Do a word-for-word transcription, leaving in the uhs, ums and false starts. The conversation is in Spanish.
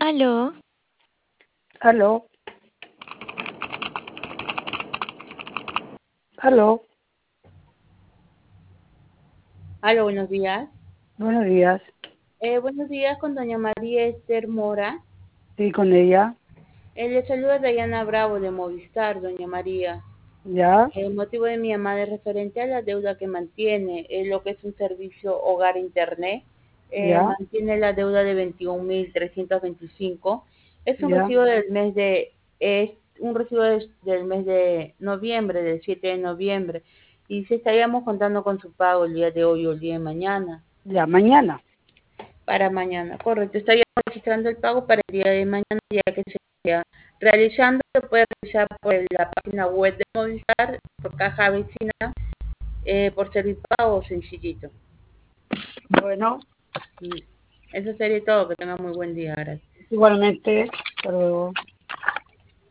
Aló, Aló, aló, Aló, buenos días. buenos días. Eh, buenos días con doña María Esther Mora. Sí, con ella, Eh, le saluda Dayana Bravo de Movistar, doña María. ya, El motivo de mi llamada es referente a la deuda que mantiene, eh, lo que es un servicio hogar internet. Eh, ya, mantiene la deuda de veintiún mil trescientos veinticinco. Es un ya, recibo del mes de, es un recibo de- del mes de noviembre, del siete de noviembre. Y si estaríamos contando con su pago el día de hoy o el día de mañana. ya, mañana. Para mañana, correcto. Estaría registrando el pago para el día de mañana, ya que se está realizando. Se puede realizar por la página web de Movistar, por caja vecina, eh, por servicio pago sencillito. Bueno, Mm, Eso sería todo. Que tenga muy buen día. Gracias. igualmente, hasta luego.